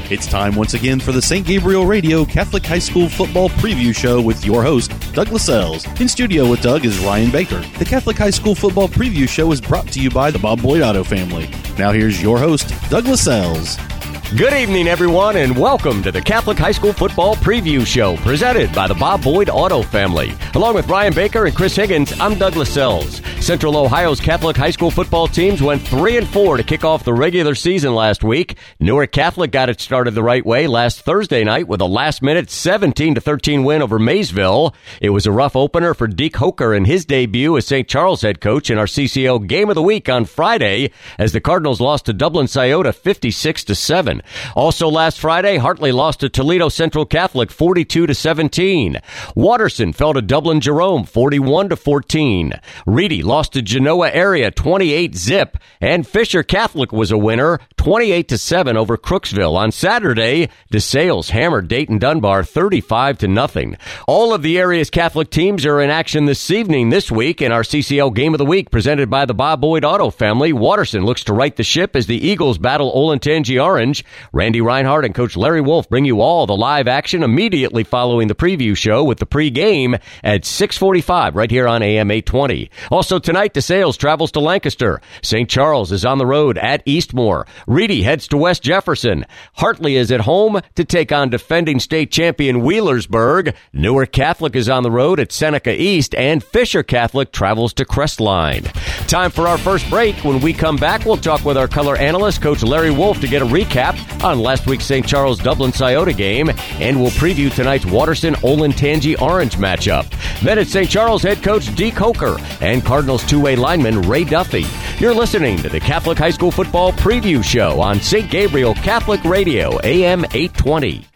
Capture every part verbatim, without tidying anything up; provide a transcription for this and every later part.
It's time once again for the Saint Gabriel Radio Catholic High School Football Preview Show with your host, Doug Lascelles. In studio with Doug is Ryan Baker. The Catholic High School Football Preview Show is brought to you by the Bob Boyd Auto family. Now here's your host, Doug Lascelles. Good evening, everyone, and welcome to the Catholic High School Football Preview Show, presented by the Bob Boyd Auto family. Along with Ryan Baker and Chris Higgins, I'm Doug Lascelles. Central Ohio's Catholic High School football teams went three and four to kick off the regular season last week. Newark Catholic got it started the right way last Thursday night with a last-minute seventeen to thirteen win over Maysville. It was a rough opener for Deke Hoker in his debut as Saint Charles head coach in our C C L Game of the Week on Friday, as the Cardinals lost to Dublin Scioto fifty-six to seven. Also last Friday, Hartley lost to Toledo Central Catholic forty-two to seventeen. Watterson fell to Dublin Jerome forty-one to fourteen. Reedy lost to Genoa Area twenty-eight zip, and Fisher Catholic was a winner twenty-eight to seven over Crooksville. On Saturday, DeSales hammered Dayton Dunbar thirty-five to nothing. All of the area's Catholic teams are in action this evening this week in our C C L Game of the Week presented by the Bob Boyd Auto family. Watterson looks to right the ship as the Eagles battle Olentangy Orange. Randy Reinhardt and Coach Larry Wolf bring you all the live action immediately following the preview show with the pregame at six forty-five right here on A M eight twenty. Also tonight, DeSales travels to Lancaster. Saint Charles is on the road at Eastmore. Reedy heads to West Jefferson. Hartley is at home to take on defending state champion Wheelersburg. Newark Catholic is on the road at Seneca East, and Fisher Catholic travels to Crestline. Time for our first break. When we come back, we'll talk with our color analyst, Coach Larry Wolf, to get a recap on last week's Saint Charles Dublin Scioto game, and we'll preview tonight's Watterson Olentangy Orange matchup. Then it's Saint Charles head coach Deke Hoker and Cardinals two-way lineman Ray Duffy. You're listening to the Catholic High School Football Preview Show on Saint Gabriel Catholic Radio, A M eight twenty.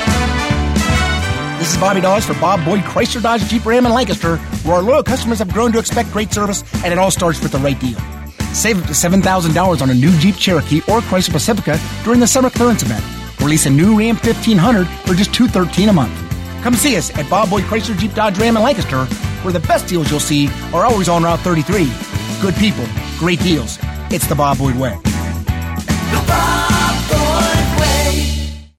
This is Bobby Dawes for Bob Boyd Chrysler Dodge Jeep Ram in Lancaster, where our loyal customers have grown to expect great service, and it all starts with the right deal. Save up to seven thousand dollars on a new Jeep Cherokee or Chrysler Pacifica during the summer clearance event. Release a new Ram fifteen hundred for just two hundred thirteen dollars a month. Come see us at Bob Boyd Chrysler Jeep Dodge Ram in Lancaster, where the best deals you'll see are always on Route thirty-three. Good people, great deals. It's the Bob Boyd way. The Bob Boyd way.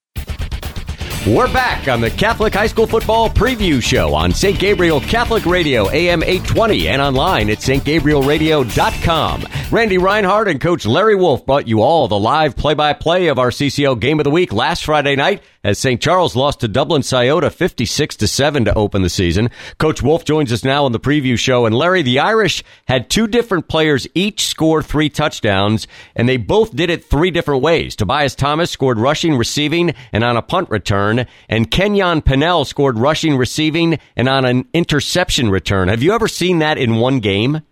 We're back on the Catholic High School Football Preview Show on Saint Gabriel Catholic Radio, A M eight twenty, and online at st gabriel radio dot com. Randy Reinhardt and Coach Larry Wolf brought you all the live play-by-play of our C C L Game of the Week last Friday night as Saint Charles lost to Dublin Scioto fifty-six to seven to open the season. Coach Wolf joins us now on the preview show. And Larry, the Irish had two different players each score three touchdowns, and they both did it three different ways. Tobias Thomas scored rushing, receiving, and on a punt return, and Kenyon Pennell scored rushing, receiving, and on an interception return. Have you ever seen that in one game?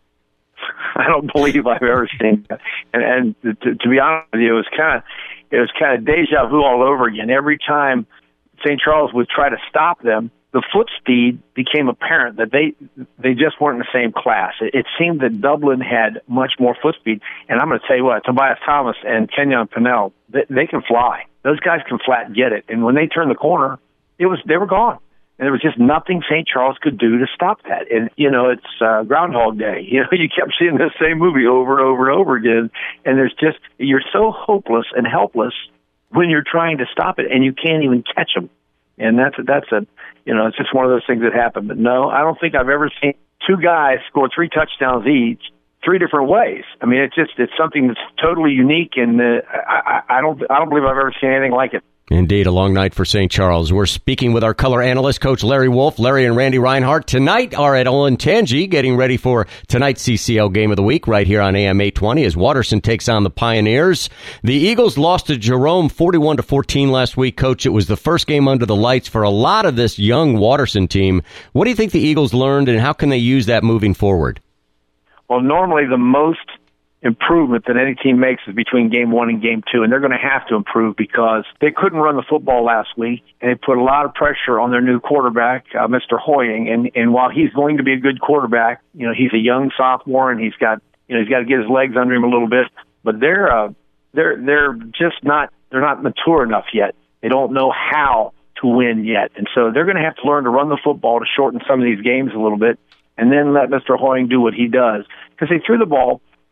I don't believe I've ever seen that. And, and to, to be honest with you, it was kind of it was kind of deja vu all over again. Every time Saint Charles would try to stop them, the foot speed became apparent that they they just weren't in the same class. It, it seemed that Dublin had much more foot speed. And I'm going to tell you what, Tobias Thomas and Kenyon Pennell, they, they can fly. Those guys can flat get it. And when they turned the corner, it was they were gone. And there was just nothing Saint Charles could do to stop that. And, you know, it's uh, Groundhog Day. You know, you kept seeing the same movie over and over and over again. And there's just, you're so hopeless and helpless when you're trying to stop it, and you can't even catch them. And that's, that's a, you know, it's just one of those things that happen. But no, I don't think I've ever seen two guys score three touchdowns each, three different ways. I mean, it's just, it's something that's totally unique. And uh, I, I don't, I don't believe I've ever seen anything like it. Indeed, a long night for Saint Charles. We're speaking with our color analyst, Coach Larry Wolf. Larry and Randy Reinhardt tonight are at Olentangy, getting ready for tonight's C C L Game of the Week right here on A M eight twenty as Watterson takes on the Pioneers. The Eagles lost to Jerome forty-one to fourteen last week, Coach. It was the first game under the lights for a lot of this young Watterson team. What do you think the Eagles learned, and how can they use that moving forward? Well, normally the most improvement that any team makes is between game one and game two, and they're going to have to improve because they couldn't run the football last week, and they put a lot of pressure on their new quarterback, uh, Mister Hoying. And, and while he's going to be a good quarterback, you know, he's a young sophomore, and he's got, you know, he's got to get his legs under him a little bit. But they're, uh, they're, they're just not, they're not mature enough yet. They don't know how to win yet, and so they're going to have to learn to run the football to shorten some of these games a little bit, and then let Mister Hoying do what he does, because they threw the ball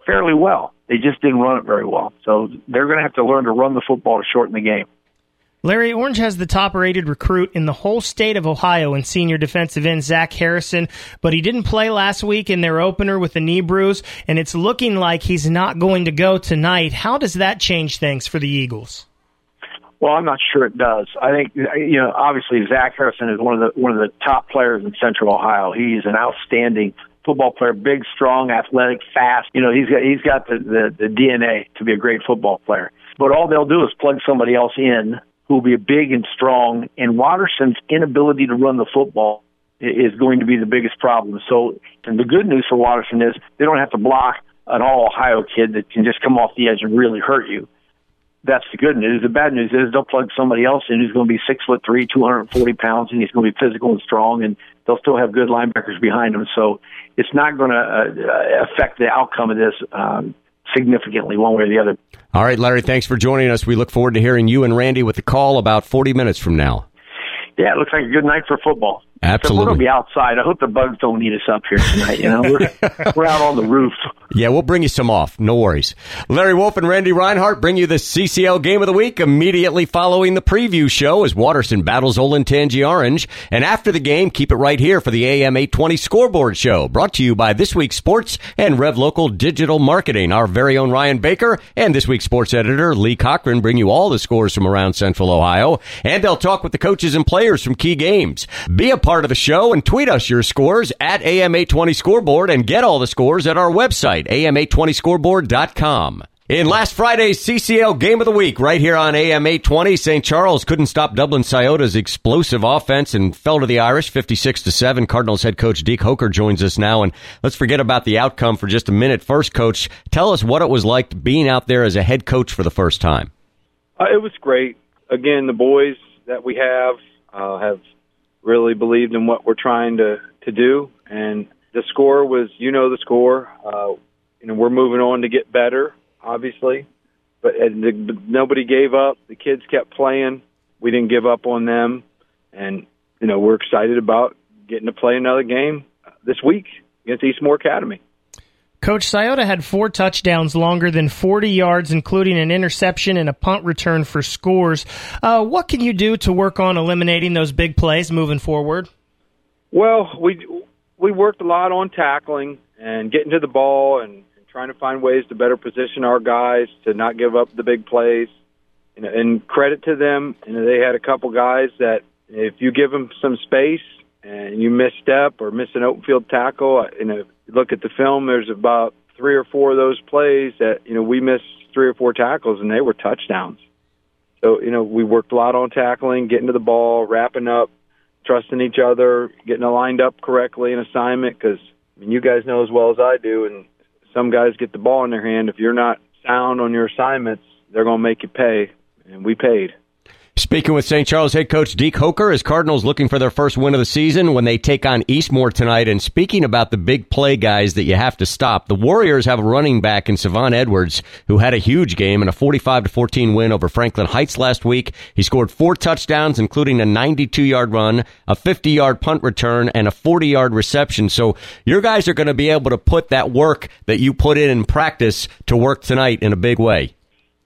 fairly well. They just didn't run it very well. So they're going to have to learn to run the football to shorten the game. Larry, Orange has the top-rated recruit in the whole state of Ohio in senior defensive end Zach Harrison, but he didn't play last week in their opener with a knee bruise, and it's looking like he's not going to go tonight. How does that change things for the Eagles? Well, I'm not sure it does. I think, you know, obviously Zach Harrison is one of the one of the top players in Central Ohio. He's an outstanding football player, big, strong, athletic, fast. You know, he's got he's got the, the, the D N A to be a great football player. But all they'll do is plug somebody else in who will be big and strong, and Watterson's inability to run the football is going to be the biggest problem. So, and the good news for Watterson is they don't have to block an all-Ohio kid that can just come off the edge and really hurt you. That's the good news. The bad news is they'll plug somebody else in who's going to be six foot three, two hundred forty pounds, and he's going to be physical and strong, and they'll still have good linebackers behind him. So it's not going to uh, affect the outcome of this um, significantly one way or the other. All right, Larry, thanks for joining us. We look forward to hearing you and Randy with the call about forty minutes from now. Yeah, it looks like a good night for football. Absolutely. So we're going to be outside. I hope the bugs don't eat us up here tonight. You know, we're, we're out on the roof. Yeah, we'll bring you some off. No worries. Larry Wolf and Randy Reinhardt bring you the C C L Game of the Week immediately following the preview show as Watterson battles Olentangy Orange. And after the game, keep it right here for the A M eight twenty Scoreboard Show, brought to you by This Week Sports and Rev Local Digital Marketing. Our very own Ryan Baker and This Week Sports editor Lee Cochran bring you all the scores from around Central Ohio. And they'll talk with the coaches and players from key games. Be a part of the show and tweet us your scores at A M eight twenty Scoreboard and get all the scores at our website, A M eight twenty scoreboard dot com. In last Friday's C C L Game of the Week, right here on A M eight twenty, Saint Charles couldn't stop Dublin Scioto's explosive offense and fell to the Irish fifty-six to seven. Cardinals head coach Deke Hoker joins us now, and let's forget about the outcome for just a minute. First, Coach, tell us what it was like being out there as a head coach for the first time. Uh, it was great. Again, the boys that we have uh, have really believed in what we're trying to, to do, and the score was, you know, the score. Uh, you know, we're moving on to get better, obviously, but, and the, but nobody gave up. The kids kept playing. We didn't give up on them, and you know, we're excited about getting to play another game this week against Eastmoor Academy. Coach, Scioto had four touchdowns longer than forty yards, including an interception and a punt return for scores. Uh, what can you do to work on eliminating those big plays moving forward? Well, we we worked a lot on tackling and getting to the ball and, and trying to find ways to better position our guys to not give up the big plays. And, and credit to them, you know, they had a couple guys that if you give them some space and you misstep or miss an open field tackle, you know, look at the film, there's about three or four of those plays that, you know, we missed three or four tackles and they were touchdowns. So, you know, we worked a lot on tackling, getting to the ball, wrapping up, trusting each other, getting lined up correctly in assignment, because I mean, you guys know as well as I do, and some guys get the ball in their hand. If you're not sound on your assignments, they're going to make you pay, and we paid. Speaking with Saint Charles head coach Deke Hoker, as Cardinals looking for their first win of the season when they take on Eastmoor tonight. And speaking about the big play guys that you have to stop, the Warriors have a running back in Savon Edwards who had a huge game in a forty-five to fourteen win over Franklin Heights last week. He scored four touchdowns, including a ninety-two yard run, a fifty yard punt return, and a forty yard reception. So your guys are going to be able to put that work that you put in in practice to work tonight in a big way.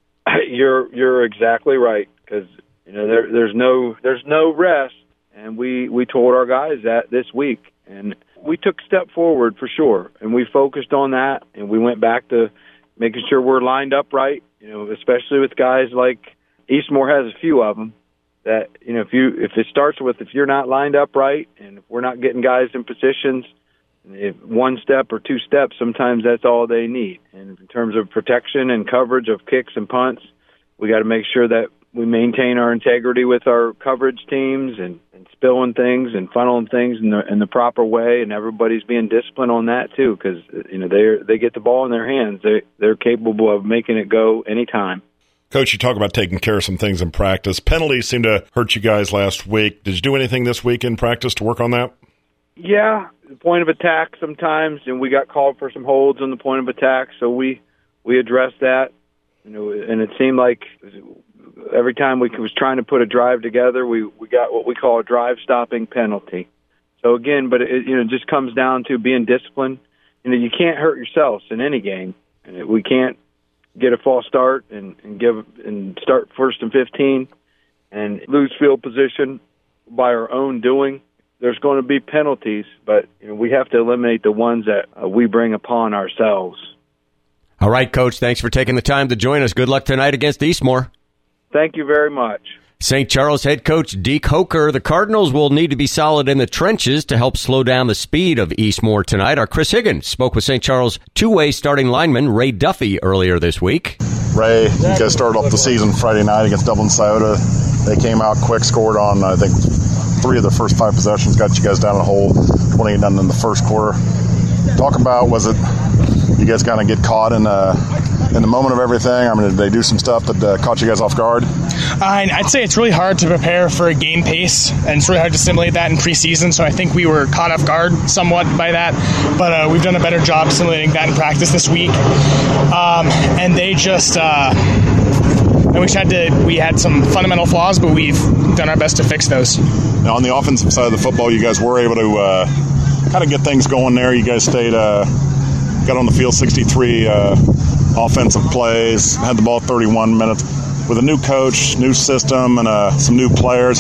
You're you're exactly right, because you know, there, there's no there's no rest, and we, we told our guys that this week, and we took a step forward for sure, and we focused on that, and we went back to making sure we're lined up right. You know, especially with guys like Eastmoor has a few of them that, you know, if you if it starts with if you're not lined up right, and if we're not getting guys in positions, if one step or two steps, sometimes that's all they need. And in terms of protection and coverage of kicks and punts, we got to make sure that we maintain our integrity with our coverage teams and, and spilling things and funneling things in the in the proper way, and everybody's being disciplined on that too, because you know they they get the ball in their hands. They they're capable of making it go anytime. Coach, you talk about taking care of some things in practice. Penalties seem to hurt you guys last week. Did you do anything this week in practice to work on that? Yeah, the point of attack sometimes, and we got called for some holds on the point of attack, so we we addressed that. You know, and it seemed like every time we was trying to put a drive together, we, we got what we call a drive-stopping penalty. So again, but it you know just comes down to being disciplined. You know, you can't hurt yourselves in any game, and if we can't get a false start and, and give and start first and fifteen and lose field position by our own doing, there's going to be penalties, but you know, we have to eliminate the ones that uh, we bring upon ourselves. All right, Coach, thanks for taking the time to join us. Good luck tonight against Eastmoor. Thank you very much. Saint Charles head coach Deke Hoker. The Cardinals will need to be solid in the trenches to help slow down the speed of Eastmoor tonight. Our Chris Higgins spoke with Saint Charles two-way starting lineman Ray Duffy earlier this week. Ray, you guys started off the season Friday night against Dublin Scioto. They came out quick, scored on, I think, three of the first five possessions, got you guys down a hole, twenty-eight nothing in the first quarter. Talk about, was it you guys kind of get caught in uh, in the moment of everything? I mean, did they do some stuff that uh, caught you guys off guard? Uh, I'd say it's really hard to prepare for a game pace, and it's really hard to simulate that in preseason, so I think we were caught off guard somewhat by that, but uh, we've done a better job simulating that in practice this week. Um, and they just... Uh, And we just had to. We had some fundamental flaws, but we've done our best to fix those. Now, on the offensive side of the football, you guys were able to uh, kind of get things going there. You guys stayed, uh, got on the field sixty-three uh, offensive plays, had the ball thirty-one minutes. With a new coach, new system, and uh, some new players,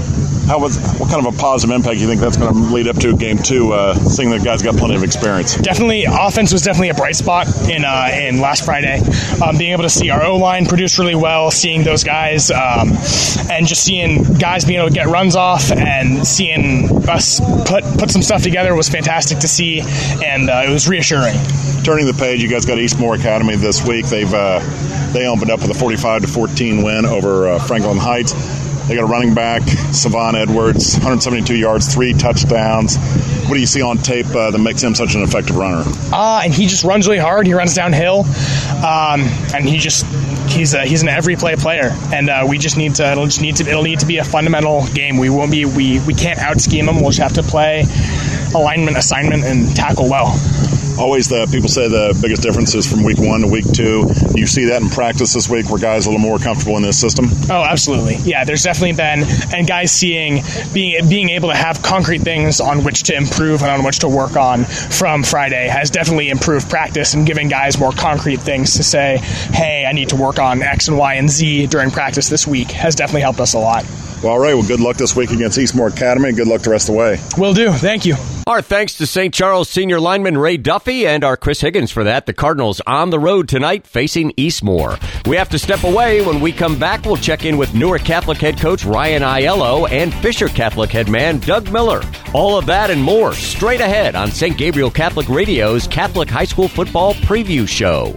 how was what kind of a positive impact do you think that's going to lead up to game two? Uh, seeing that guys got plenty of experience. Definitely, offense was definitely a bright spot in uh, in last Friday. Um, being able to see our O line produce really well, seeing those guys, um, and just seeing guys being able to get runs off, and seeing us put put some stuff together was fantastic to see, and uh, it was reassuring. Turning the page, you guys got Eastmoor Academy this week. They've uh, they opened up with a forty-five to fourteen win over uh, Franklin Heights. They got a running back, Savon Edwards, one hundred seventy-two yards, three touchdowns. What do you see on tape uh, that makes him such an effective runner? Uh, and he just runs really hard. He runs downhill, um, and he just he's a, he's an every play player. And uh, we just need to it'll just need to it'll need to be a fundamental game. We won't be we we can't out scheme him. We'll just have to play alignment, assignment, and tackle well. Always the people say the biggest difference is from week one to week two. You see that in practice this week where guys are a little more comfortable in this system? Oh, absolutely. Yeah, there's definitely been, and guys seeing, being being able to have concrete things on which to improve and on which to work on from Friday has definitely improved practice, and giving guys more concrete things to say, hey, I need to work on X and Y and Z during practice this week has definitely helped us a lot. Well, all right. Well, good luck this week against Eastmoor Academy. Good luck the rest of the way. Will do. Thank you. Our thanks to Saint Charles senior lineman Ray Duffy and our Chris Higgins for that. The Cardinals on the road tonight facing Eastmoor. We have to step away. When we come back, we'll check in with Newark Catholic head coach Ryan Aiello and Fisher Catholic head man Doug Miller. All of that and more straight ahead on Saint Gabriel Catholic Radio's Catholic High School Football Preview Show.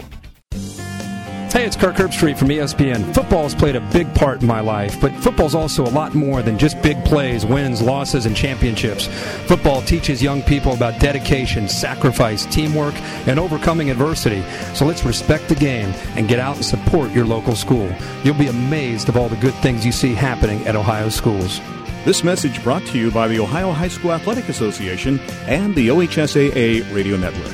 Hey, it's Kirk Herbstreit from E S P N. Football has played a big part in my life, but football's also a lot more than just big plays, wins, losses, and championships. Football teaches young people about dedication, sacrifice, teamwork, and overcoming adversity. So let's respect the game and get out and support your local school. You'll be amazed of all the good things you see happening at Ohio schools. This message brought to you by the Ohio High School Athletic Association and the O H S A A Radio Network.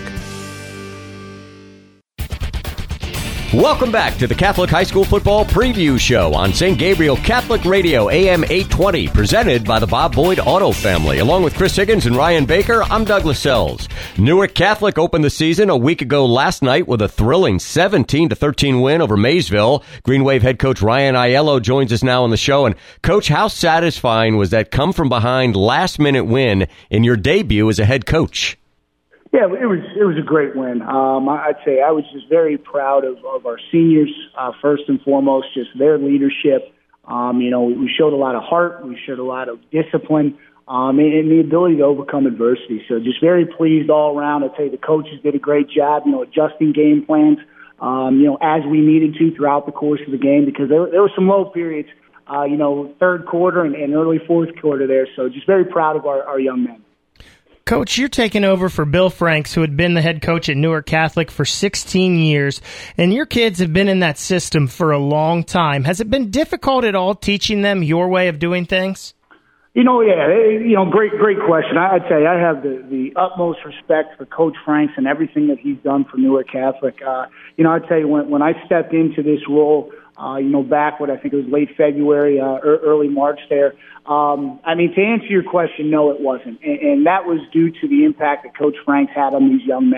Welcome back to the Catholic High School Football Preview Show on Saint Gabriel Catholic Radio, A M eight twenty, presented by the Bob Boyd Auto Family. Along with Chris Higgins and Ryan Baker, I'm Douglas Sells. Newark Catholic opened the season a week ago last night with a thrilling seventeen to thirteen win over Maysville. Green Wave head coach Ryan Aiello joins us now on the show. And, Coach, how satisfying was that come-from-behind last-minute win in your debut as a head coach? Yeah, it was it was a great win. Um, I'd say I was just very proud of, of our seniors, uh, first and foremost, just their leadership. Um, you know, we showed a lot of heart, we showed a lot of discipline, um, and, and the ability to overcome adversity. So just very pleased all around. I'd say the coaches did a great job, you know, adjusting game plans, um, you know, as we needed to throughout the course of the game, because there, there were some low periods, uh, you know, third quarter and, and early fourth quarter there. So just very proud of our, our young men. Coach, you're taking over for Bill Franks, who had been the head coach at Newark Catholic for sixteen years, and your kids have been in that system for a long time. Has it been difficult at all teaching them your way of doing things? You know, yeah, you know, great, great question. I'd say I have the, the utmost respect for Coach Franks and everything that he's done for Newark Catholic. Uh, you know, I'd tell you, when, when I stepped into this role, uh, you know, back what I think it was late February, uh, early March there, Um, I mean, to answer your question, no, it wasn't. And, and that was due to the impact that Coach Franks had on these young men.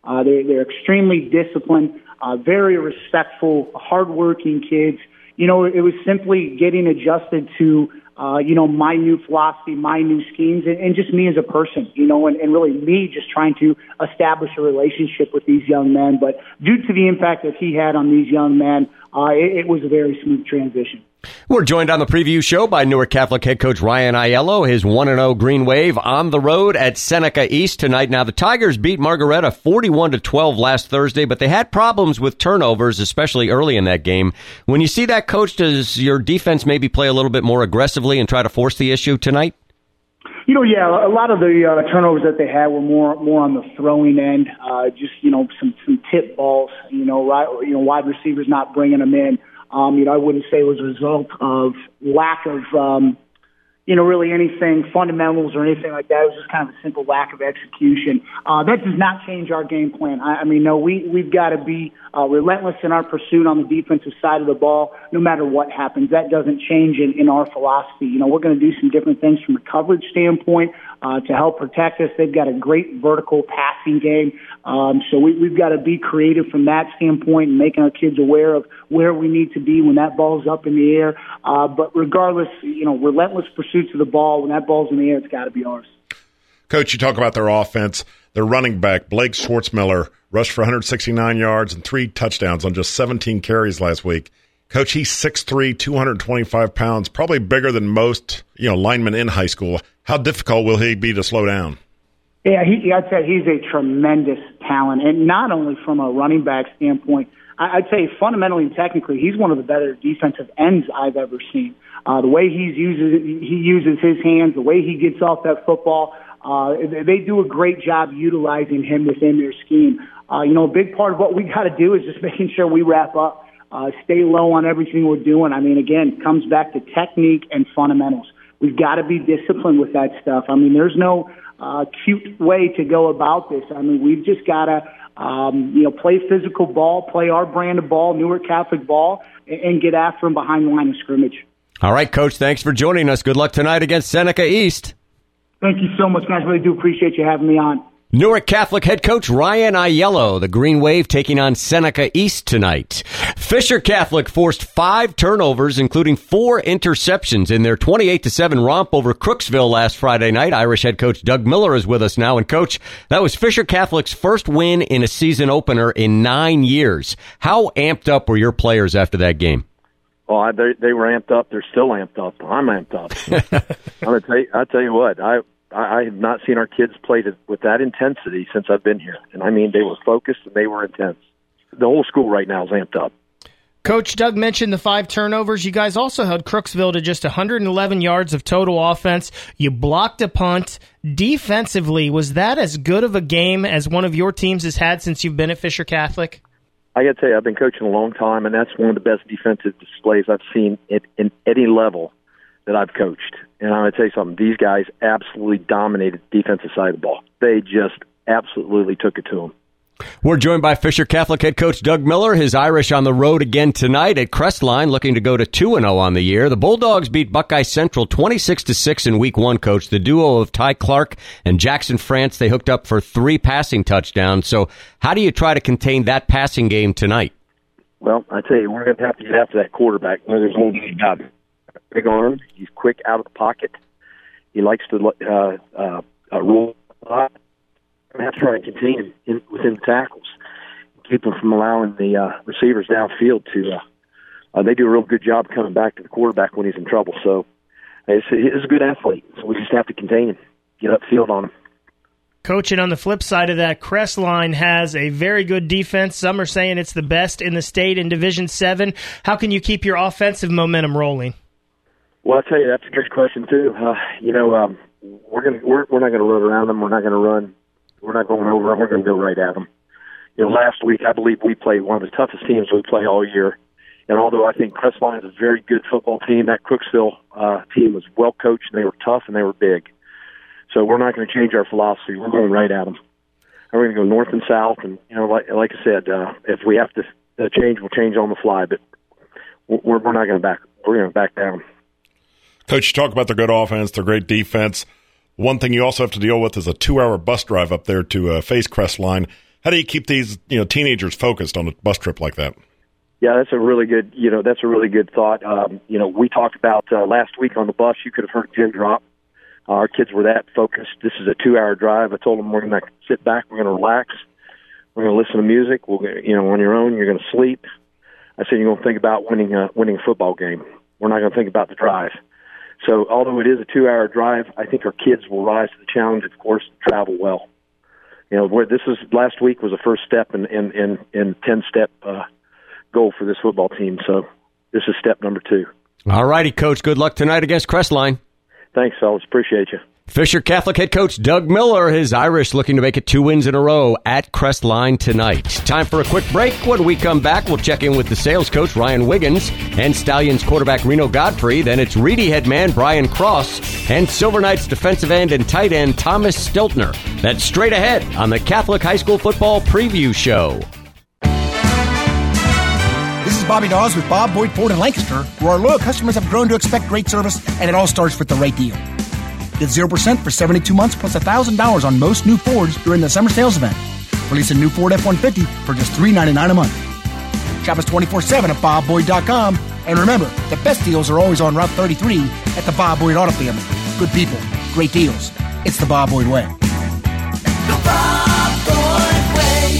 Uh, they're, they're extremely disciplined, uh, very respectful, hardworking kids. You know, it was simply getting adjusted to, uh, you know, my new philosophy, my new schemes, and, and just me as a person, you know, and, and really me just trying to establish a relationship with these young men. But due to the impact that he had on these young men, uh, it, it was a very smooth transition. We're joined on the preview show by Newark Catholic head coach Ryan Aiello, his one and oh Green Wave on the road at Seneca East tonight. Now, the Tigers beat Margaretta forty-one to twelve last Thursday, but they had problems with turnovers, especially early in that game. When you see that, Coach, does your defense maybe play a little bit more aggressively and try to force the issue tonight? You know, yeah, a lot of the uh, turnovers that they had were more more on the throwing end, uh, just, you know, some, some tip balls, you know, right, you know, wide receivers not bringing them in. Um, you know, I wouldn't say it was a result of lack of, um, you know, really anything, fundamentals or anything like that. It was just kind of a simple lack of execution. Uh, that does not change our game plan. I, I mean, no, we, we've got to be uh, relentless in our pursuit on the defensive side of the ball, no matter what happens. That doesn't change in, in our philosophy. You know, we're going to do some different things from a coverage standpoint uh, to help protect us. They've got a great vertical passing game. Um, so we, we've got to be creative from that standpoint and making our kids aware of where we need to be when that ball's up in the air. Uh, but regardless, you know, relentless pursuits of the ball. When that ball's in the air, it's got to be ours. Coach, you talk about their offense. Their running back, Blake Schwartzmiller, rushed for one hundred sixty-nine yards and three touchdowns on just seventeen carries last week. Coach, he's six three, two hundred twenty-five pounds, probably bigger than most, you know, linemen in high school. How difficult will he be to slow down? Yeah, he, I'd say he's a tremendous talent, and not only from a running back standpoint. I'd say fundamentally and technically, he's one of the better defensive ends I've ever seen. Uh, the way he uses he uses his hands, the way he gets off that football, uh, they do a great job utilizing him within their scheme. Uh, you know, a big part of what we got to do is just making sure we wrap up, uh, stay low on everything we're doing. I mean, again, it comes back to technique and fundamentals. We've got to be disciplined with that stuff. I mean, there's no uh, cute way to go about this. I mean, we've just got to, um, you know, play physical ball, play our brand of ball, Newark Catholic ball, and, and get after them behind the line of scrimmage. All right, Coach, thanks for joining us. Good luck tonight against Seneca East. Thank you so much, guys. Really do appreciate you having me on. Newark Catholic head coach Ryan Aiello, the Green Wave taking on Seneca East tonight. Fisher Catholic forced five turnovers, including four interceptions in their twenty-eight to seven romp over Crooksville last Friday night. Irish head coach Doug Miller is with us now. And, Coach, that was Fisher Catholic's first win in a season opener in nine years. How amped up were your players after that game? Oh, I, they, they were amped up. They're still amped up. I'm amped up. I'm gonna tell you, I tell you what, I. I have not seen our kids play to, with that intensity since I've been here. And I mean, they were focused and they were intense. The whole school right now is amped up. Coach, Doug mentioned the five turnovers. You guys also held Crooksville to just one hundred eleven yards of total offense. You blocked a punt. Defensively, was that as good of a game as one of your teams has had since you've been at Fisher Catholic? I got to tell you, I've been coaching a long time, and that's one of the best defensive displays I've seen at, in any level that I've coached. And I'm going to tell you something, these guys absolutely dominated the defensive side of the ball. They just absolutely took it to them. We're joined by Fisher Catholic head coach Doug Miller. His Irish on the road again tonight at Crestline, looking to go to two and oh on the year. The Bulldogs beat Buckeye Central twenty-six to six in week one, Coach. The duo of Ty Clark and Jackson France, they hooked up for three passing touchdowns. So how do you try to contain that passing game tonight? Well, I tell you, we're going to have to get after that quarterback. There's no doubt about it. Big arm. He's quick out of the pocket. He likes to uh, uh, uh, roll a lot. We have to try and contain him in, within the tackles, keep him from allowing the uh, receivers downfield to. Uh, uh, they do a real good job coming back to the quarterback when he's in trouble. So it's, it's a good athlete. So we just have to contain him, get upfield on him. Coach, and on the flip side of that, Crestline has a very good defense. Some are saying it's the best in the state in Division seven. How can you keep your offensive momentum rolling? Well, I'll tell you, that's a good question, too. Uh, you know, um, we're gonna we're, we're not going to run around them. We're not going to run. We're not going over them. We're going to go right at them. You know, last week, I believe we played one of the toughest teams we play all year. And although I think Crestline is a very good football team, that Crooksville uh, team was well coached, and they were tough, and they were big. So we're not going to change our philosophy. We're going right at them. We're going to go north and south. And, you know, like, like I said, uh, if we have to uh, change, we'll change on the fly. But we're, we're not going to back. We're going to back down. Coach, you talk about their good offense, their great defense. One thing you also have to deal with is a two-hour bus drive up there to uh, face Crestline. How do you keep these, you know, teenagers focused on a bus trip like that? Yeah, that's a really good, you know, that's a really good thought. Um, you know, we talked about uh, last week on the bus, you could have heard Jim drop. Uh, our kids were that focused. This is a two-hour drive. I told them we're going to sit back, we're going to relax, we're going to listen to music. We'll, you know, on your own, you're going to sleep. I said you're going to think about winning a winning a football game. We're not going to think about the drive. So, although it is a two-hour drive, I think our kids will rise to the challenge, of course, to travel well. You know, where this is last week was the first step in in in, in ten-step uh, goal for this football team. So, this is step number two. All righty, Coach. Good luck tonight against Crestline. Thanks, fellas. Appreciate you. Fisher Catholic head coach Doug Miller, his Irish looking to make it two wins in a row at Crestline tonight. Time for a quick break. When we come back, we'll check in with the sales coach Ryan Wiggins and Stallions quarterback Reno Godfrey. Then it's Reedy head man Brian Cross and Silver Knights defensive end and tight end Thomas Stiltner. That's straight ahead on the Catholic High School Football Preview Show. This is Bobby Dawes with Bob Boyd Ford in Lancaster, where our loyal customers have grown to expect great service, and it all starts with the right deal. Get zero percent for seventy-two months plus one thousand dollars on most new Fords during the summer sales event. Release a new Ford F one fifty for just three hundred ninety-nine dollars a month. Shop us twenty-four seven at bob boyd dot com. And remember, the best deals are always on Route thirty-three at the Bob Boyd Auto Family. Good people, great deals. It's the Bob Boyd way. The Bob Boyd way.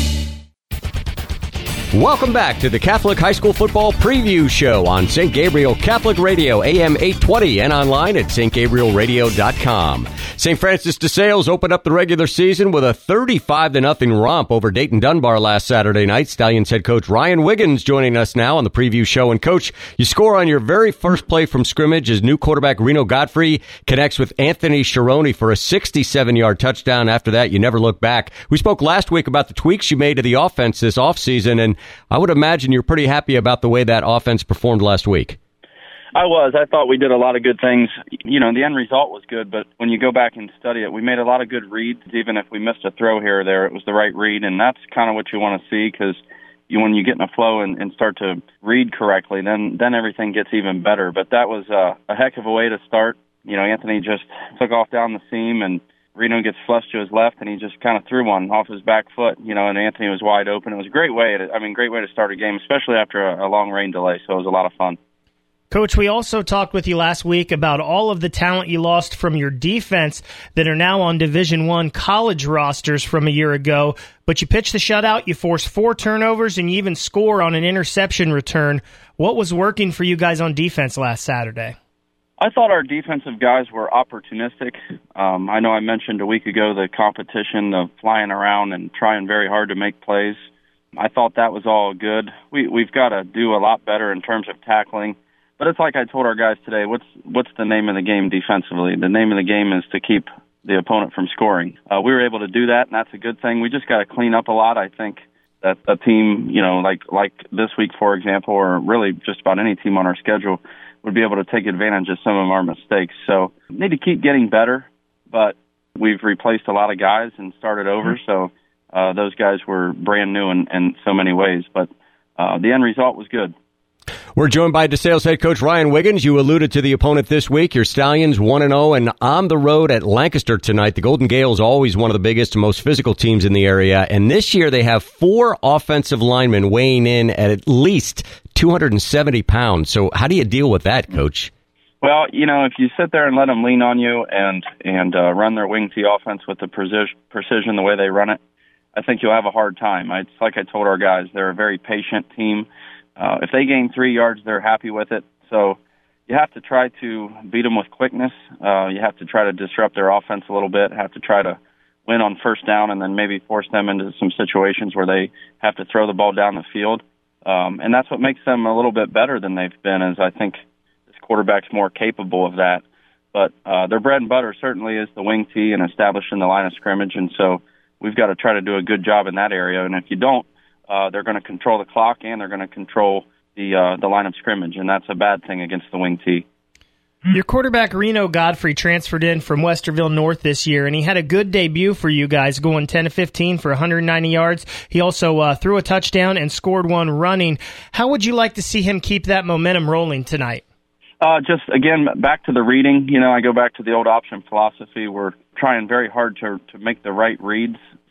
Welcome back to the Catholic High School Football Preview Show on Saint Gabriel Catholic Radio, A M eight twenty, and online at st gabriel radio dot com. Saint Francis de Sales opened up the regular season with a thirty-five to nothing romp over Dayton Dunbar last Saturday night. Stallions head coach Ryan Wiggins joining us now on the Preview Show. And, Coach, you score on your very first play from scrimmage as new quarterback Reno Godfrey connects with Anthony Sharoni for a sixty-seven-yard touchdown. After that, you never look back. We spoke last week about the tweaks you made to the offense this offseason, and I would imagine you're pretty happy about the way that offense performed last week. I was. I thought we did a lot of good things. You know, the end result was good, but when you go back and study it, we made a lot of good reads. Even if we missed a throw here or there, it was the right read, and that's kind of what you want to see because you, when you get in a flow and, and start to read correctly, then then everything gets even better. But that was uh, a heck of a way to start. You know, Anthony just took off down the seam, and Reno gets flushed to his left, and he just kind of threw one off his back foot, you know, and Anthony was wide open. It was a great way to, I mean, great way to start a game, especially after a, a long rain delay, so it was a lot of fun. Coach, we also talked with you last week about all of the talent you lost from your defense that are now on Division I college rosters from a year ago, but you pitched the shutout, you forced four turnovers, and you even score on an interception return. What was working for you guys on defense last Saturday? I thought our defensive guys were opportunistic. Um, I know I mentioned a week ago the competition of flying around and trying very hard to make plays. I thought that was all good. We, we've got to do a lot better in terms of tackling. But it's like I told our guys today, what's what's the name of the game defensively? The name of the game is to keep the opponent from scoring. Uh, we were able to do that, and that's a good thing. We just got to clean up a lot. I think that a team, you know, like like this week, for example, or really just about any team on our schedule, would be able to take advantage of some of our mistakes. So we need to keep getting better, but we've replaced a lot of guys and started over, so uh, those guys were brand new in, in so many ways. But uh, the end result was good. We're joined by DeSales head coach Ryan Wiggins. You alluded to the opponent this week. Your Stallions one and oh and on the road at Lancaster tonight. The Golden Gales always one of the biggest and most physical teams in the area. And this year they have four offensive linemen weighing in at at least two hundred seventy pounds. So how do you deal with that, Coach? Well, you know, if you sit there and let them lean on you and, and uh, run their wing tee offense with the precision, precision the way they run it, I think you'll have a hard time. It's like I told our guys, they're a very patient team. Uh, if they gain three yards, they're happy with it. So you have to try to beat them with quickness. Uh, you have to try to disrupt their offense a little bit, have to try to win on first down, and then maybe force them into some situations where they have to throw the ball down the field. Um, and that's what makes them a little bit better than they've been, is I think this quarterback's more capable of that. But uh, their bread and butter certainly is the wing tee and establishing the line of scrimmage, and so we've got to try to do a good job in that area. And if you don't, Uh, they're going to control the clock and they're going to control the uh, the line of scrimmage, and that's a bad thing against the wing tee. Your quarterback, Reno Godfrey, transferred in from Westerville North this year, and he had a good debut for you guys, going ten to fifteen for one hundred ninety yards. He also uh, threw a touchdown and scored one running. How would you like to see him keep that momentum rolling tonight? Uh, just, again, back to the reading. You know, I go back to the old option philosophy. We're trying very hard to, to make the right reads.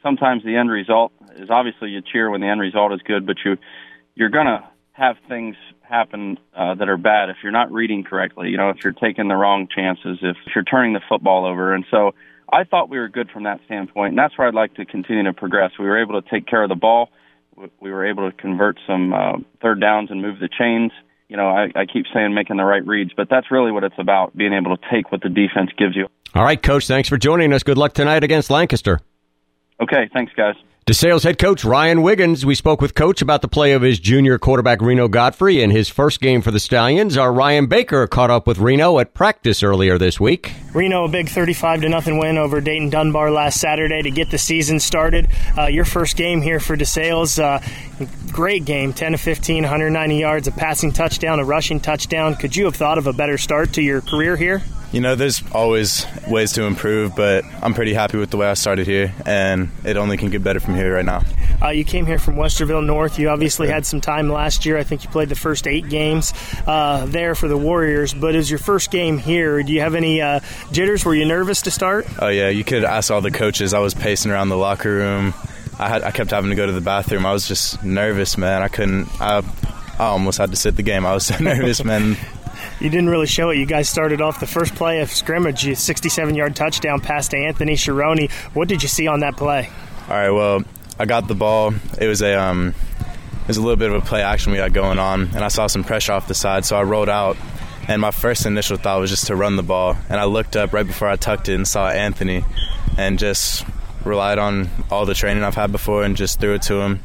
sometimes the end result is obviously you cheer when the end result is good, but you you're gonna have things happen uh, that are bad if you're not reading correctly. You know, if you're taking the wrong chances, if, if you're turning the football over, and so I thought we were good from that standpoint, and that's where I'd like to continue to progress. We were able to take care of the ball. We were able to convert some uh, third downs and move the chains. You know, I, I keep saying making the right reads, but that's really what it's about, being able to take what the defense gives you. All right, Coach, thanks for joining us. Good luck tonight against Lancaster. Okay, thanks, guys. DeSales head coach Ryan Wiggins. We spoke with Coach about the play of his junior quarterback Reno Godfrey in his first game for the Stallions. Our Ryan Baker caught up with Reno at practice earlier this week. Reno, a big thirty-five to nothing win over Dayton Dunbar last Saturday to get the season started. Uh, your first game here for DeSales, uh, great game, ten to fifteen, one hundred ninety yards, a passing touchdown, a rushing touchdown. Could you have thought of a better start to your career here? You know, there's always ways to improve, but I'm pretty happy with the way I started here, and it only can get better from here right now. Uh, you came here from Westerville North. You obviously had some time last year. I think you played the first eight games uh, there for the Warriors, but as your first game here, do you have any uh, jitters? Were you nervous to start? Oh, yeah, you could ask all the coaches. I was pacing around the locker room. I had I kept having to go to the bathroom. I was just nervous, man. I couldn't I, I almost had to sit the game. I was so nervous, man. You didn't really show it. You guys started off the first play of scrimmage, a sixty-seven-yard touchdown pass to Anthony Sharoni. What did you see on that play? All right, well, I got the ball. It was a um, it was a little bit of a play action we had going on, and I saw some pressure off the side, so I rolled out. And my first initial thought was just to run the ball. And I looked up right before I tucked it and saw Anthony, and just relied on all the training I've had before and just threw it to him,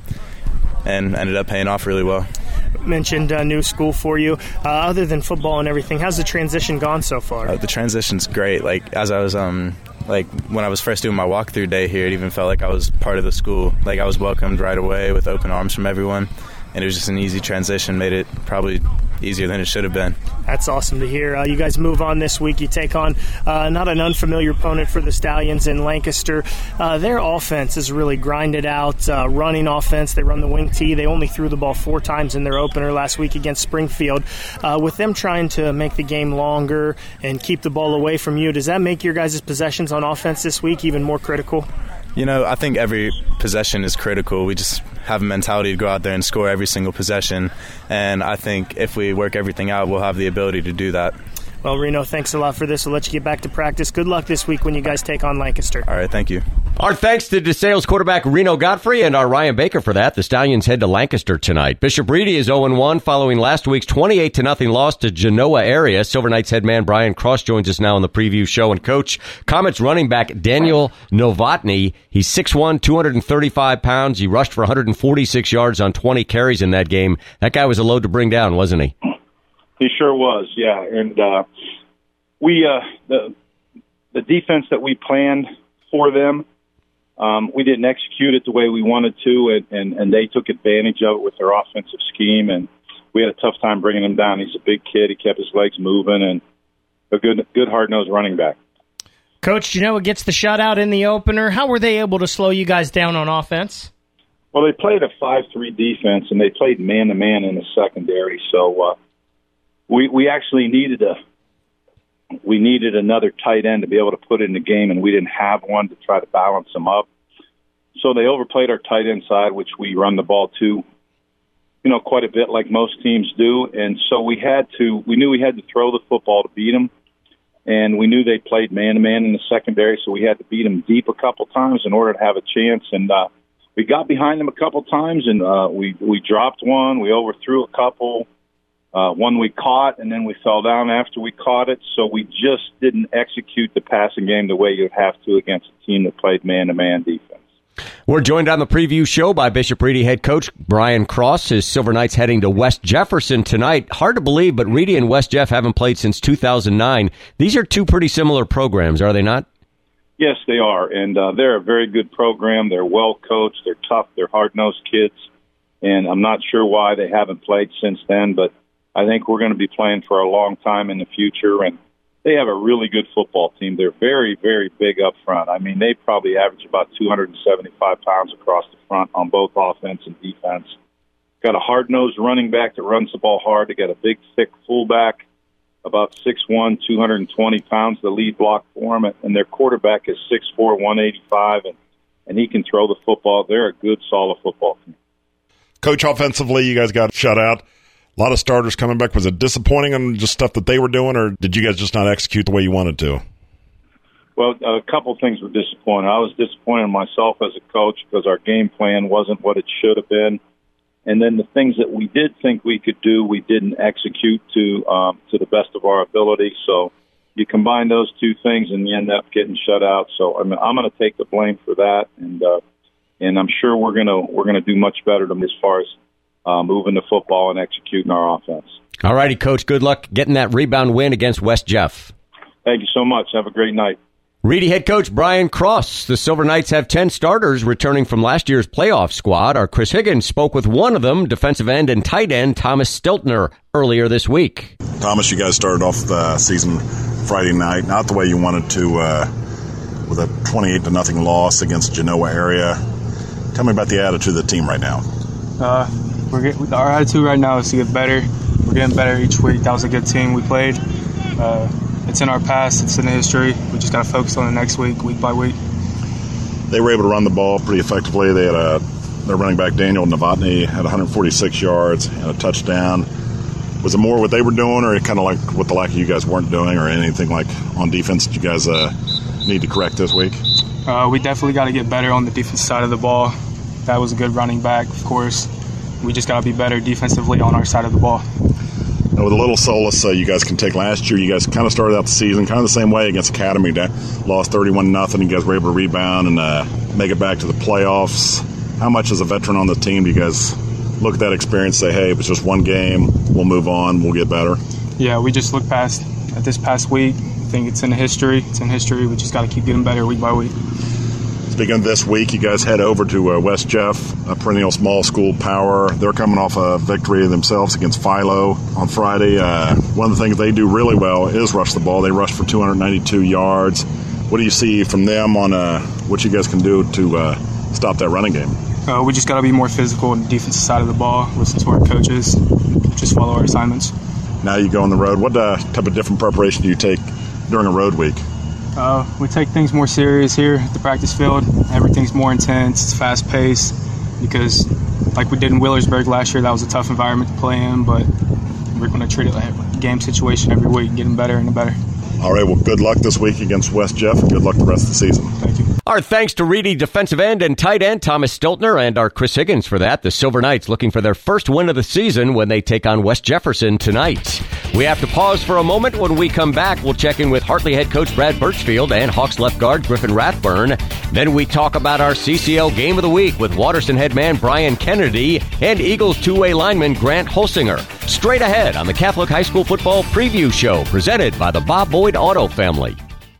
and ended up paying off really well. Mentioned a new school for you. Uh, other than football and everything, how's the transition gone so far? Uh, the transition's great. Like as I was, um, like when I was first doing my walkthrough day here, it even felt like I was part of the school. Like I was welcomed right away with open arms from everyone, and it was just an easy transition. Made it probably easier than it should have been. That's awesome to hear. Uh, you guys move on this week. You take on uh, not an unfamiliar opponent for the Stallions in Lancaster. Uh, their offense is really grinded out, uh, running offense. They run the wing tee. They only threw the ball four times in their opener last week against Springfield. Uh, with them trying to make the game longer and keep the ball away from you, does that make your guys' possessions on offense this week even more critical? You know, I think every possession is critical. We just have a mentality to go out there and score every single possession. And I think if we work everything out, we'll have the ability to do that. Well, Reno, thanks a lot for this. We'll let you get back to practice. Good luck this week when you guys take on Lancaster. All right, thank you. Our thanks to DeSales quarterback Reno Godfrey and our Ryan Baker for that. The Stallions head to Lancaster tonight. Bishop Ready is oh and one following last week's twenty-eight to nothing loss to Genoa area. Silver Knights head man Brian Cross joins us now on the preview show. And Coach, Comets running back Daniel Novotny, he's six one, two hundred thirty-five pounds. He rushed for one hundred forty-six yards on twenty carries in that game. That guy was a load to bring down, wasn't he? He sure was, yeah. And uh, we uh, the the defense that we planned for them, um, we didn't execute it the way we wanted to, and, and, and they took advantage of it with their offensive scheme, and we had a tough time bringing him down. He's a big kid. He kept his legs moving, and a good, good hard-nosed running back. Coach, Genoa gets the shutout in the opener. How were they able to slow you guys down on offense? Well, they played a five three defense, and they played man-to-man in the secondary, so uh, we we actually needed a we needed another tight end to be able to put in the game, and we didn't have one to try to balance them up. So they overplayed our tight end side, which we run the ball to, you know, quite a bit like most teams do. And so we had to, we knew we had to throw the football to beat them. And we knew they played man-to-man in the secondary, so we had to beat them deep a couple times in order to have a chance. And uh, we got behind them a couple times, and uh, we, we dropped one. We overthrew a couple. Uh, one we caught, and then we fell down after we caught it. So we just didn't execute the passing game the way you'd have to against a team that played man-to-man defense. We're joined on the preview show by Bishop Ready head coach Brian Cross. His Silver Knights heading to West Jefferson tonight. Hard to believe, but Ready and West Jeff haven't played since two thousand nine. These are two pretty similar programs, are they not? Yes, they are, and uh, they're a very good program. They're well coached. They're tough. They're hard-nosed kids, and I'm not sure why they haven't played since then, but I think we're going to be playing for a long time in the future, and they have a really good football team. They're very, very big up front. I mean, they probably average about two hundred seventy-five pounds across the front on both offense and defense. Got a hard-nosed running back that runs the ball hard. They got a big, thick fullback, about six one, two hundred twenty pounds, the lead block for them, and their quarterback is six four, one eighty-five, and and he can throw the football. They're a good, solid football team. Coach, offensively, you guys got shut out. A lot of starters coming back. Was it disappointing on just stuff that they were doing, or did you guys just not execute the way you wanted to? Well, a couple things were disappointing. I was disappointed in myself as a coach because our game plan wasn't what it should have been. And then the things that we did think we could do, we didn't execute to um, to the best of our ability. So you combine those two things, and you end up getting shut out. So I mean, I'm going to take the blame for that, and uh, and I'm sure we're going to we're going to do much better to, as far as uh, moving the football and executing our offense. All righty, Coach. Good luck getting that rebound win against West Jeff. Thank you so much. Have a great night. Reedy head coach Brian Cross. The Silver Knights have ten starters returning from last year's playoff squad. Our Chris Higgins spoke with one of them, defensive end and tight end Thomas Stiltner, earlier this week. Thomas, you guys started off the season Friday night, not the way you wanted to, uh, with a twenty-eight to nothing loss against Genoa area. Tell me about the attitude of the team right now. Uh, we're get, our attitude right now is to get better. We're getting better each week. That was a good team we played. Uh, It's in our past. It's in the history. We just got to focus on the next week, week by week. They were able to run the ball pretty effectively. They had a their running back Daniel Novotny had one hundred forty-six yards and a touchdown. Was it more what they were doing, or kind of like what the lack of you guys weren't doing, or anything like on defense that you guys uh, need to correct this week? Uh, we definitely got to get better on the defense side of the ball. That was a good running back, of course. We just got to be better defensively on our side of the ball. And with a little solace uh, you guys can take last year, you guys kind of started out the season kind of the same way against Academy. Lost thirty-one nothing. You guys were able to rebound and uh, make it back to the playoffs. How much as a veteran on the team do you guys look at that experience and say, hey, if it's just one game, we'll move on, we'll get better? Yeah, we just look past at this past week. I think it's in history. It's in history. We just got to keep getting better week by week. Speaking of this week, you guys head over to uh, West Jeff, a perennial small school power. They're coming off a victory themselves against Philo on Friday. Uh, one of the things they do really well is rush the ball. They rushed for two hundred ninety-two yards. What do you see from them on uh, what you guys can do to uh, stop that running game? Uh, we just got to be more physical on the defensive side of the ball, listen to our coaches, just follow our assignments. Now you go on the road. What uh, type of different preparation do you take during a road week? Uh, we take things more serious here at the practice field. Everything's more intense. It's fast-paced because, like we did in Wheelersburg last year, that was a tough environment to play in, but we're going to treat it like a game situation every week, getting better and better. All right, well, good luck this week against West Jeff, and good luck the rest of the season. Thank you. Our thanks to Reedy defensive end and tight end Thomas Stiltner and our Chris Higgins for that. The Silver Knights looking for their first win of the season when they take on West Jefferson tonight. We have to pause for a moment. When we come back, we'll check in with Hartley head coach Brad Birchfield and Hawks left guard Griffin Rathburn. Then we talk about our C C L Game of the Week with Waterston head man Brian Kennedy and Eagles two-way lineman Grant Holsinger. Straight ahead on the Catholic High School Football Preview Show, presented by the Bob Boyd Auto Family.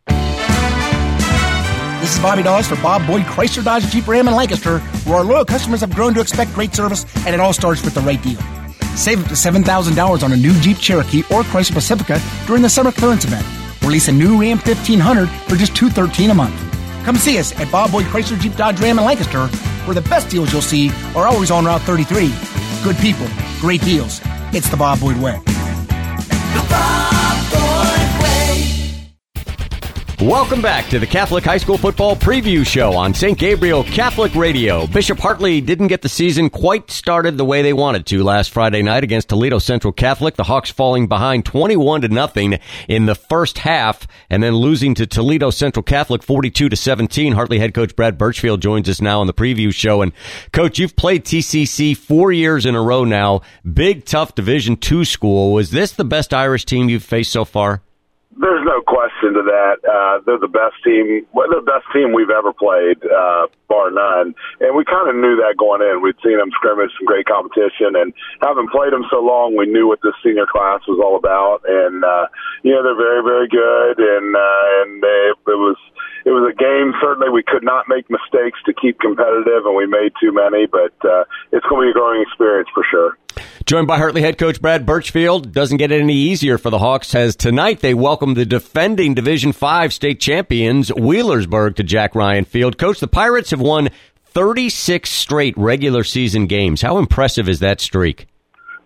This is Bobby Dawes for Bob Boyd Chrysler Dodge Jeep Ram in Lancaster, where our loyal customers have grown to expect great service, and it all starts with the right deal. Save up to seven thousand dollars on a new Jeep Cherokee or Chrysler Pacifica during the summer clearance event. Release a new Ram fifteen hundred for just two hundred thirteen dollars a month. Come see us at Bob Boyd Chrysler Jeep Dodge Ram in Lancaster, where the best deals you'll see are always on Route thirty-three. Good people, great deals. It's the Bob Boyd way. The Bob Boyd way. Welcome back to the Catholic High School Football Preview Show on Saint Gabriel Catholic Radio. Bishop Hartley didn't get the season quite started the way they wanted to last Friday night against Toledo Central Catholic. The Hawks falling behind twenty-one to nothing in the first half and then losing to Toledo Central Catholic forty-two to seventeen. Hartley head coach Brad Birchfield joins us now on the preview show. And Coach, you've played T C C four years in a row now. Big, tough Division two school. Was this the best Irish team you've faced so far? There's no question to that. Uh, they're the best team, well, they're the best team we've ever played, uh, bar none. And we kind of knew that going in. We'd seen them scrimmage, some great competition, and having played them so long, we knew what this senior class was all about. And, uh, you know, they're very, very good. And, uh, and they, it was, it was a game. Certainly we could not make mistakes to keep competitive, and we made too many, but, uh, it's going to be a growing experience for sure. Joined by Hartley head coach Brad Birchfield. Doesn't get any easier for the Hawks as tonight they welcome the defending Division five state champions Wheelersburg to Jack Ryan Field. Coach, the Pirates have won thirty-six straight regular season games. How impressive is that streak?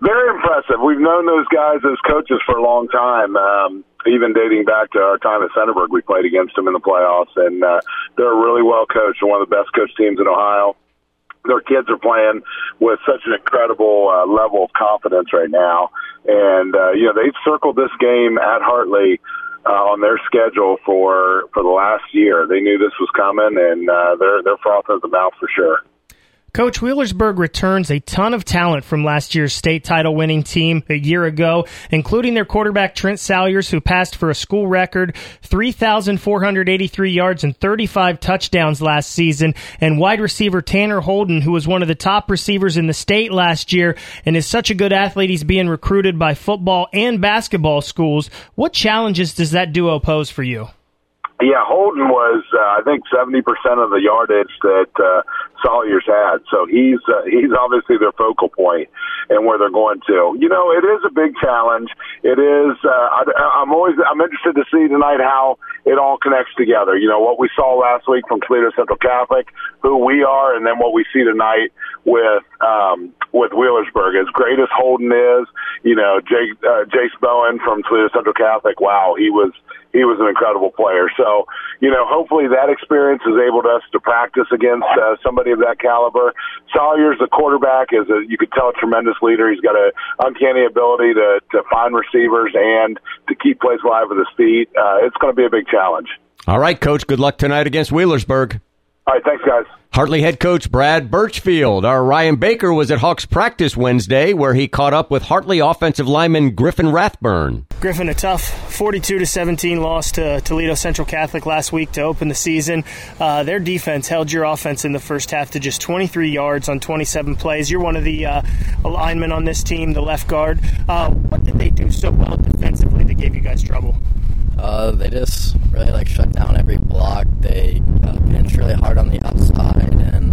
Very impressive. We've known those guys as coaches for a long time, um, even dating back to our time at Centerburg. We played against them in the playoffs, and uh, they're really well coached and one of the best coached teams in Ohio. Their kids are playing with such an incredible uh, level of confidence right now. And, uh, you know, they've circled this game at Hartley uh, on their schedule for, for the last year. They knew this was coming, and uh, they're, they're frothing at the mouth for sure. Coach, Wheelersburg returns a ton of talent from last year's state title-winning team a year ago, including their quarterback Trent Salyers, who passed for a school record three thousand four hundred eighty-three yards and thirty-five touchdowns last season, and wide receiver Tanner Holden, who was one of the top receivers in the state last year and is such a good athlete he's being recruited by football and basketball schools. What challenges does that duo pose for you? Yeah, Holden was, uh, I think, seventy percent of the yardage that uh, Salyers had. So he's uh, he's obviously their focal point and where they're going to. You know, it is a big challenge. It is. Uh, I, I'm always I'm interested to see tonight how it all connects together. You know, what we saw last week from Toledo Central Catholic, who we are, and then what we see tonight with um, with Wheelersburg. As great as Holden is, you know, Jake, uh, Jace Bowen from Toledo Central Catholic. Wow, he was. He was an incredible player. So, you know, hopefully that experience has enabled us to practice against uh, somebody of that caliber. Salyers, the quarterback, is a, you could tell, a tremendous leader. He's got an uncanny ability to, to find receivers and to keep plays alive with his feet. Uh, it's going to be a big challenge. All right, Coach, good luck tonight against Wheelersburg. All right, thanks, guys. Hartley head coach Brad Birchfield. Our Ryan Baker was at Hawks practice Wednesday, where he caught up with Hartley offensive lineman Griffin Rathburn. Griffin, a tough forty-two to seventeen loss to Toledo Central Catholic last week to open the season. Uh, their defense held your offense in the first half to just twenty-three yards on twenty-seven plays. You're one of the uh, linemen on this team, the left guard. Uh, what did they do so well defensively that gave you guys trouble? Uh, they just really like shut down every block. They uh, pinched really hard on the outside,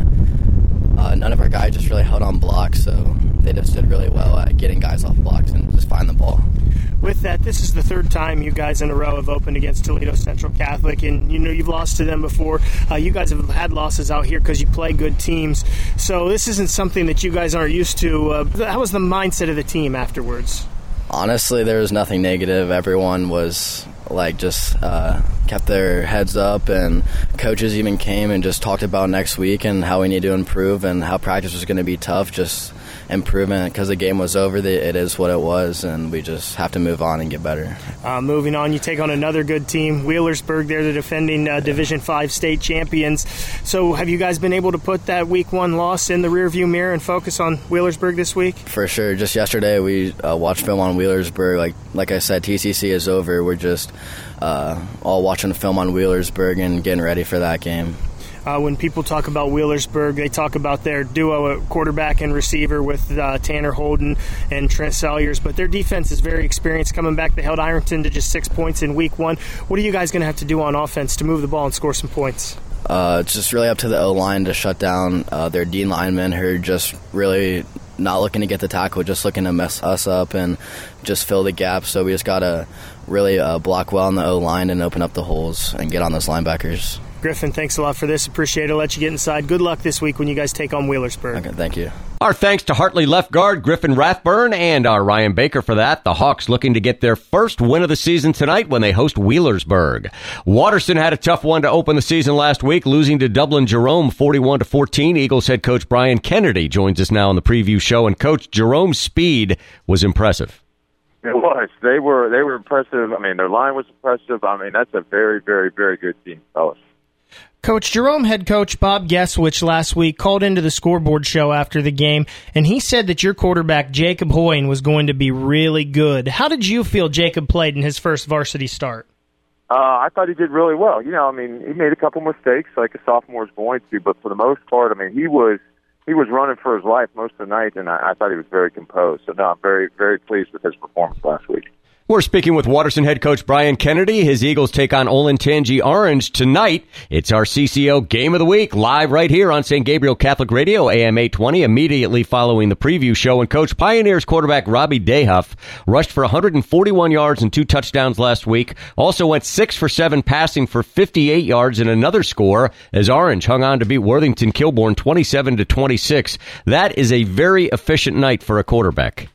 and uh, none of our guys just really held on blocks. So they just did really well at getting guys off blocks and just find the ball. With that, this is the third time you guys in a row have opened against Toledo Central Catholic, and you know you've lost to them before. Uh, you guys have had losses out here because you play good teams. So this isn't something that you guys aren't used to. Uh, how was the mindset of the team afterwards? Honestly, there was nothing negative. Everyone was like just uh, kept their heads up, and coaches even came and just talked about next week and how we need to improve and how practice was going to be tough. Just improvement, because the game was over. It is what it was, and we just have to move on and get better. Uh, moving on, you take on another good team, Wheelersburg. They're the defending uh, Division five state champions. So have you guys been able to put that week one loss in the rearview mirror and focus on Wheelersburg this week? For sure. Just yesterday we uh, watched film on Wheelersburg. Like like I said, T C C is over. We're just uh, all watching the film on Wheelersburg and getting ready for that game. Uh, when people talk about Wheelersburg, they talk about their duo at quarterback and receiver with uh, Tanner Holden and Trent Salyers, but their defense is very experienced coming back. They held Ironton to just six points in week one. What are you guys going to have to do on offense to move the ball and score some points? Uh, it's just really up to the O-line to shut down uh, their D linemen, who are just really not looking to get the tackle, just looking to mess us up and just fill the gaps. So we just got to really uh, block well on the O-line and open up the holes and get on those linebackers. Griffin, thanks a lot for this. Appreciate it. I'll let you get inside. Good luck this week when you guys take on Wheelersburg. Okay, thank you. Our thanks to Hartley left guard Griffin Rathburn and our Ryan Baker for that. The Hawks looking to get their first win of the season tonight when they host Wheelersburg. Waterson had a tough one to open the season last week, losing to Dublin Jerome forty-one to fourteen. Eagles head coach Brian Kennedy joins us now on the preview show, and Coach Jerome's speed was impressive. It was. They were they were impressive. I mean, their line was impressive. I mean, that's a very, very, very good team, fellas. Coach Jerome head coach Bob Gueswich last week called into the scoreboard show after the game, and he said that your quarterback, Jacob Hoyne, was going to be really good. How did you feel Jacob played in his first varsity start? Uh, I thought he did really well. You know, I mean, he made a couple mistakes like a sophomore is going to, but for the most part, I mean, he was he was running for his life most of the night, and I, I thought he was very composed. So, no, I'm very, very pleased with his performance last week. We're speaking with Waterson head coach Brian Kennedy. His Eagles take on Olentangy Orange tonight. It's our C C O Game of the Week, live right here on Saint Gabriel Catholic Radio, A M eight twenty, immediately following the preview show. And Coach, Pioneers quarterback Robbie Dehuff rushed for one hundred forty-one yards and two touchdowns last week. Also went six for seven passing for fifty-eight yards and another score as Orange hung on to beat Worthington Kilbourne twenty-seven to twenty-six. That is a very efficient night for a quarterback.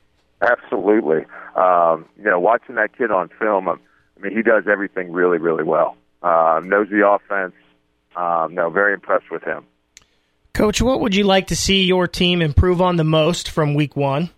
Absolutely. Um, you know, watching that kid on film, I mean, he does everything really, really well. Uh, knows the offense. Um, no, very impressed with him. Coach, what would you like to see your team improve on the most from week one?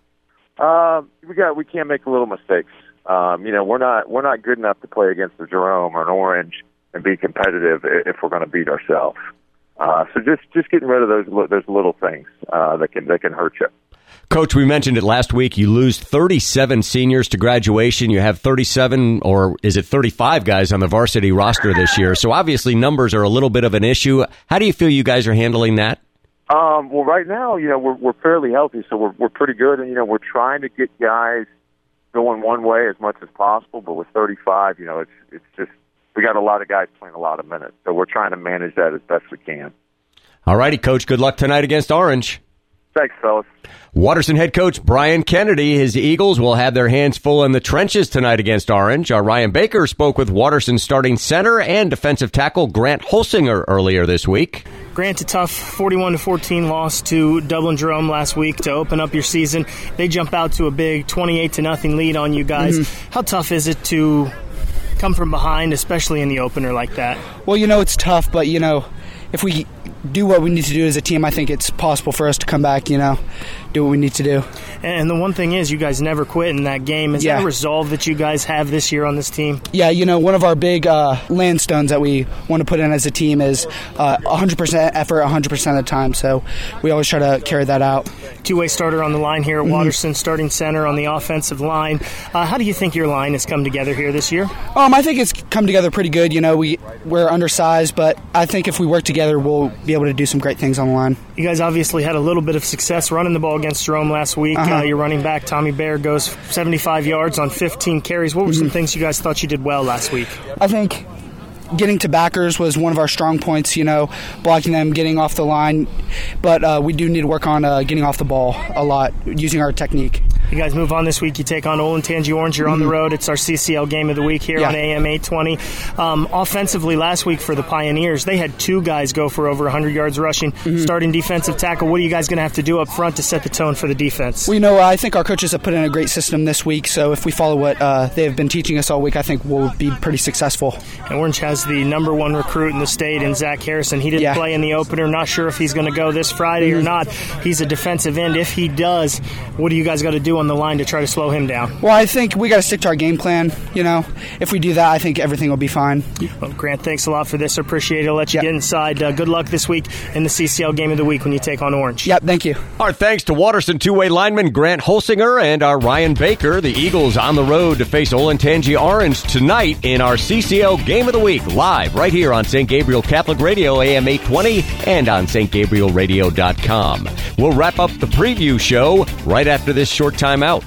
Uh, we got we can't make little mistakes. Um, you know, we're not we're not good enough to play against the Jerome or an Orange and be competitive if we're going to beat ourselves. Uh, so just just getting rid of those those little things uh, that can that can hurt you. Coach, we mentioned it last week. You lose thirty-seven seniors to graduation. You have thirty-seven, or is it thirty-five guys on the varsity roster this year? So obviously numbers are a little bit of an issue. How do you feel you guys are handling that? Um, well, right now, you know, we're we're fairly healthy, so we're we're pretty good, and you know, we're trying to get guys going one way as much as possible. But with thirty-five, you know, it's it's just we got a lot of guys playing a lot of minutes, so we're trying to manage that as best we can. All righty, Coach. Good luck tonight against Orange. Thanks, fellas. Waterson head coach Brian Kennedy, his Eagles will have their hands full in the trenches tonight against Orange. Our Ryan Baker spoke with Waterson starting center and defensive tackle Grant Holsinger earlier this week. Grant, a tough forty-one to fourteen loss to Dublin Jerome last week to open up your season. They jump out to a big twenty-eight to nothing lead on you guys. Mm-hmm. How tough is it to come from behind, especially in the opener like that? Well, you know, it's tough, but, you know, if we do what we need to do as a team, I think it's possible for us to come back, you know, do what we need to do. And the one thing is, you guys never quit in that game. Is yeah. that a resolve that you guys have this year on this team? Yeah, you know, one of our big uh, landstones that we want to put in as a team is uh, one hundred percent effort one hundred percent of the time, so we always try to carry that out. Two-way starter on the line here at mm-hmm. Waterson, starting center on the offensive line. Uh, how do you think your line has come together here this year? Um, I think it's come together pretty good. You know, we, we're undersized, but I think if we work together, we'll be able to do some great things on the line. You guys obviously had a little bit of success running the ball against Jerome last week. Uh-huh. Uh, your running back, Tommy Bear, goes seventy-five yards on fifteen carries. What were mm-hmm. some things you guys thought you did well last week? I think getting to backers was one of our strong points, you know, blocking them, getting off the line. But uh, we do need to work on uh, getting off the ball a lot, using our technique. You guys move on this week. You take on Olentangy Orange. You're on the road. It's our C C L game of the week here yeah. on A M eight twenty. Um, offensively, last week for the Pioneers, they had two guys go for over one hundred yards rushing. Mm-hmm. Starting defensive tackle, what are you guys going to have to do up front to set the tone for the defense? Well, you know, I think our coaches have put in a great system this week, so if we follow what uh, they have been teaching us all week, I think we'll be pretty successful. And Orange has the number one recruit in the state in Zach Harrison. He didn't yeah. play in the opener. Not sure if he's going to go this Friday mm-hmm. or not. He's a defensive end. If he does, what do you guys got to do on the line to try to slow him down? Well, I think we got to stick to our game plan. You know, if we do that, I think everything will be fine. Well, Grant, thanks a lot for this. I appreciate it. I'll let you yep. get inside. Uh, good luck this week in the C C L game of the week when you take on Orange. Yep, thank you. Our thanks to Waterson two-way lineman Grant Holsinger and our Ryan Baker. The Eagles on the road to face Olentangy Orange tonight in our C C L game of the week, live right here on Saint Gabriel Catholic Radio, A M eight twenty, and on St Gabriel Radio dot com. We'll wrap up the preview show right after this short timeout.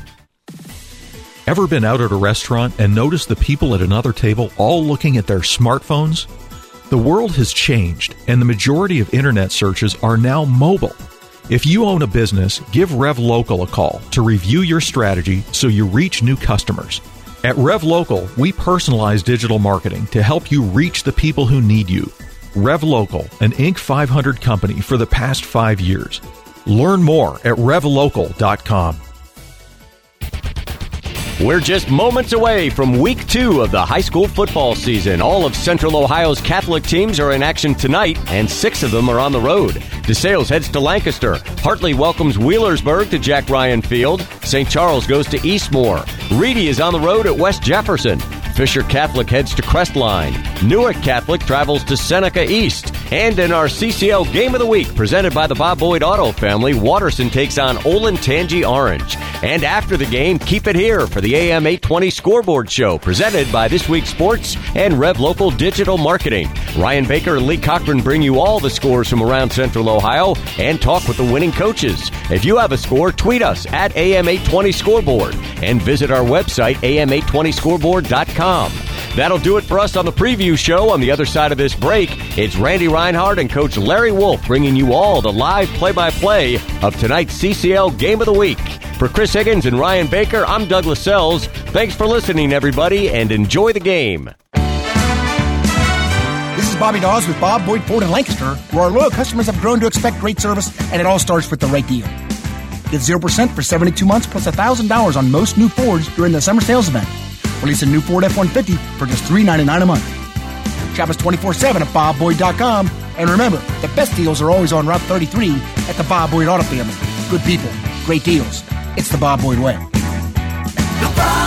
Ever been out at a restaurant and noticed the people at another table all looking at their smartphones? The world has changed, and the majority of internet searches are now mobile. If you own a business, give RevLocal a call to review your strategy so you reach new customers. At RevLocal, we personalize digital marketing to help you reach the people who need you. RevLocal, an Inc five hundred company for the past five years. Learn more at rev local dot com. We're just moments away from week two of the high school football season. All of Central Ohio's Catholic teams are in action tonight, and six of them are on the road. DeSales heads to Lancaster. Hartley welcomes Wheelersburg to Jack Ryan Field. Saint Charles goes to Eastmore. Reedy is on the road at West Jefferson. Fisher Catholic heads to Crestline. Newark Catholic travels to Seneca East. And in our C C L Game of the Week, presented by the Bob Boyd Auto family, Waterson takes on Olentangy Orange. And after the game, keep it here for the A M eight twenty Scoreboard Show, presented by This Week Sports and RevLocal Digital Marketing. Ryan Baker and Lee Cochran bring you all the scores from around Central Ohio and talk with the winning coaches. If you have a score, tweet us at A M eight twenty Scoreboard and visit our website, A M eight twenty scoreboard dot com. That'll do it for us on the preview show. On the other side of this break, it's Randy Reinhardt and Coach Larry Wolf bringing you all the live play-by-play of tonight's C C L Game of the Week. For Chris Higgins and Ryan Baker, I'm Doug Lascelles. Thanks for listening, everybody, and enjoy the game. This is Bobby Dawes with Bob Boyd Ford in Lancaster, where our loyal customers have grown to expect great service, and it all starts with the right deal. Get zero percent for seventy-two months plus one thousand dollars on most new Fords during the summer sales event. Release a new Ford F one fifty for just three hundred ninety-nine dollars a month. Shop us twenty-four seven at bob boyd dot com. And remember, the best deals are always on Route thirty-three at the Bob Boyd Auto Family. Good people, great deals. It's the Bob Boyd way. The Bob